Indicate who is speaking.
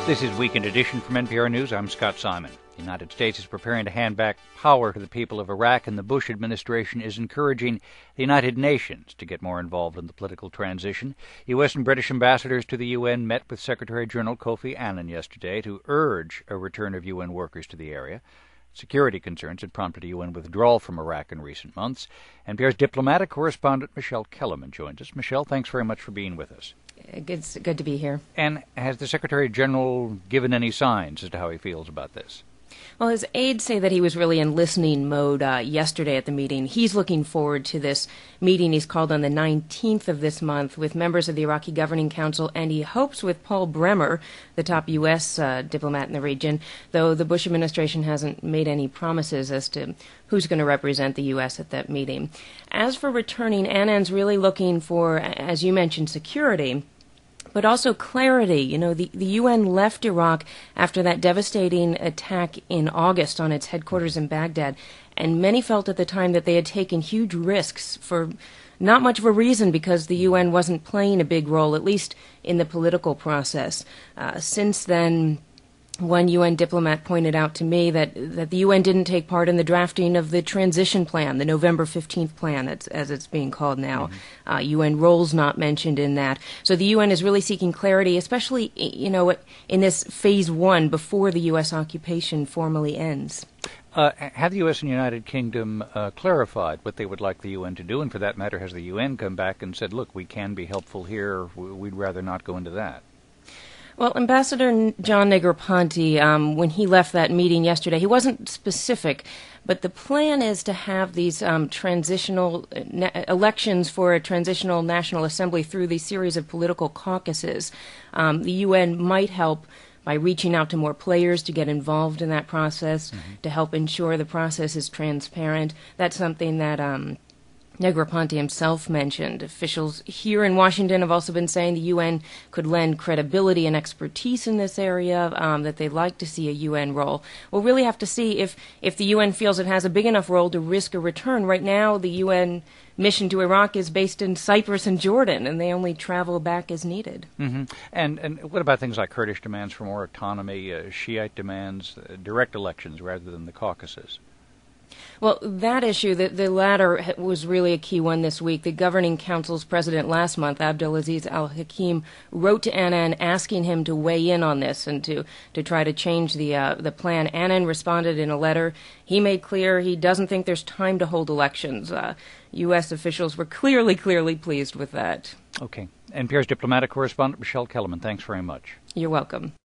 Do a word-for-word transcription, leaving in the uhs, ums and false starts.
Speaker 1: This is Weekend Edition from N P R News. I'm Scott Simon. The United States is preparing to hand back power to the people of Iraq, and the Bush administration is encouraging the United Nations to get more involved in the political transition. U S and British ambassadors to the U N met with Secretary General Kofi Annan yesterday to urge a return of U N workers to the area. Security concerns had prompted a U N withdrawal from Iraq in recent months. N P R's diplomatic correspondent Michelle Kellerman joins us. Michelle, thanks very much for being with us.
Speaker 2: It's good to be here.
Speaker 1: And has the Secretary General given any signs as to how he feels about this?
Speaker 2: Well, his aides say that he was really in listening mode uh, yesterday at the meeting. He's looking forward to this meeting he's called on the nineteenth of this month with members of the Iraqi Governing Council, and he hopes with Paul Bremer, the top U S uh, diplomat in the region, though the Bush administration hasn't made any promises as to who's going to represent the U S at that meeting. As for returning, Annan's really looking for, as you mentioned, security, but also clarity. You know, the, the U N left Iraq after that devastating attack in August on its headquarters in Baghdad, and many felt at the time that they had taken huge risks for not much of a reason, because the U N wasn't playing a big role, at least in the political process. Uh, since then, one U N diplomat pointed out to me that, that the U N didn't take part in the drafting of the transition plan, the November fifteenth plan, as, as it's being called now. Mm-hmm. Uh, U N roles not mentioned in that. So the U N is really seeking clarity, especially, you know, in this phase one before the U S occupation formally ends.
Speaker 1: Uh, have the U S and United Kingdom uh, clarified what they would like the U N to do? And for that matter, has the U N come back and said, look, we can be helpful here, we'd rather not go into that?
Speaker 2: Well, Ambassador John Negroponte, um, when he left that meeting yesterday, he wasn't specific, but the plan is to have these um, transitional na- elections for a transitional National Assembly through these series of political caucuses. Um, the U N might help by reaching out to more players to get involved in that process, mm-hmm. to help ensure the process is transparent. That's something that Um, Negroponte himself mentioned. Officials here in Washington have also been saying the U N could lend credibility and expertise in this area, um, that they'd like to see a U N role. We'll really have to see if, if the U N feels it has a big enough role to risk a return. Right now, the U N mission to Iraq is based in Cyprus and Jordan, and they only travel back as needed.
Speaker 1: Mm-hmm. And and what about things like Kurdish demands for more autonomy, uh, Shiite demands, uh, direct elections rather than the caucuses?
Speaker 2: Well, that issue, the, the latter, was really a key one this week. The Governing Council's president last month, Abdulaziz Al-Hakim, wrote to Annan asking him to weigh in on this and to, to try to change the uh, the plan. Annan responded in a letter. He made clear he doesn't think there's time to hold elections. Uh, U S officials were clearly, clearly pleased with that.
Speaker 1: Okay. N P R's diplomatic correspondent Michelle Kellerman, thanks very much.
Speaker 2: You're welcome.